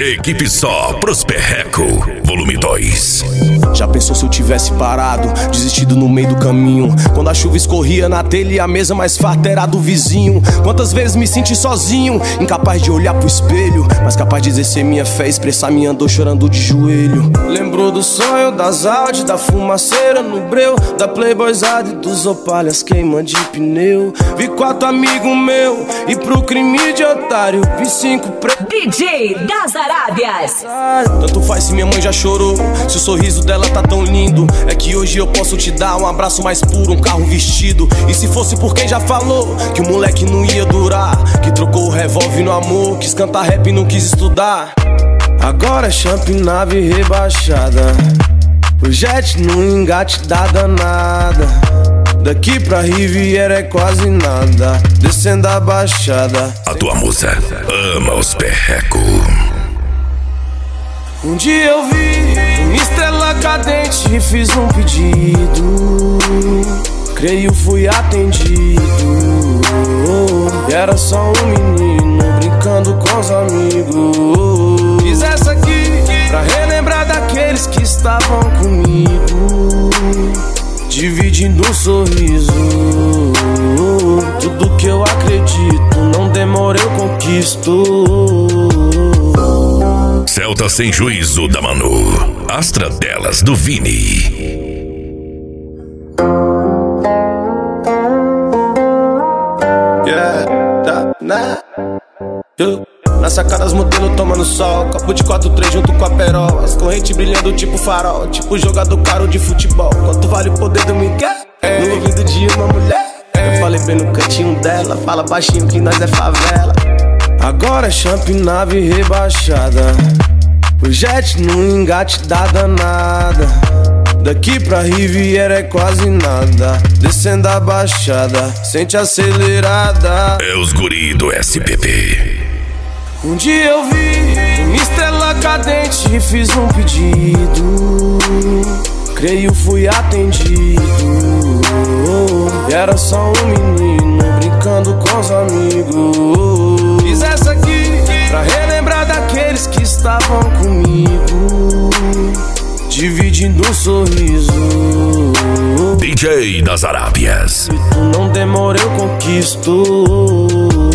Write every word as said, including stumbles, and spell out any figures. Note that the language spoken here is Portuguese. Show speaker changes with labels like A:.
A: Equipe Só pros Perreco, volume dois.
B: Já pensou se eu tivesse parado, desistido no meio do caminho? Quando a chuva escorria na telha e a mesa mais farta era do vizinho. Quantas vezes me senti sozinho, incapaz de olhar pro espelho, mas capaz de exercer minha fé, expressar minha dor chorando de joelho. Lembrou do sonho, das Audi, da fumaceira no breu, da Playboyzada e dos opalhas queima de pneu. Vi quatro amigos meu e pro crime de otário vi cinco pre...
C: D J das Arábias.
B: Tanto faz se minha mãe já chorou, se o sorriso dela tá tão lindo. É que hoje eu posso te dar um abraço mais puro, um carro vestido. E se fosse por quem já falou que o moleque não ia durar, que trocou o revólver no amor, quis cantar rap e não quis estudar. Agora é champ nave rebaixada, o jet no engate da danada. Daqui pra Riviera é quase nada, descendo a baixada.
A: A tua musa ama os perreco.
B: Um dia eu vi uma estrela cadente e fiz um pedido. Creio fui atendido. E era só um menino brincando com os amigos. Fiz essa aqui pra relembrar daqueles que estavam comigo, dividindo um sorriso. Tudo que eu acredito, não demora eu conquisto.
A: Celta Sem Juízo da Manu, Astra Delas do Vini.
B: Yeah, tá, né? Eu, na sacada as modelos tomando sol, copo de quatro três junto com a perol, as correntes brilhando tipo farol, tipo jogador caro de futebol. Quanto vale o poder do Miguel? No ouvido de uma mulher. Eu falei bem no cantinho dela, fala baixinho que nós é favela. Agora é champ nave rebaixada, o jet no engate da danada. Daqui pra Riviera é quase nada, descendo a baixada, sente acelerada.
A: É os guri do S P P.
B: Um dia eu vi uma estrela cadente e fiz um pedido. Creio fui atendido. E era só um menino brincando com os amigos. Fiz essa aqui pra relembrar daqueles que estavam comigo, dividindo um sorriso.
A: D J das Arábias.
B: Não demora eu conquisto.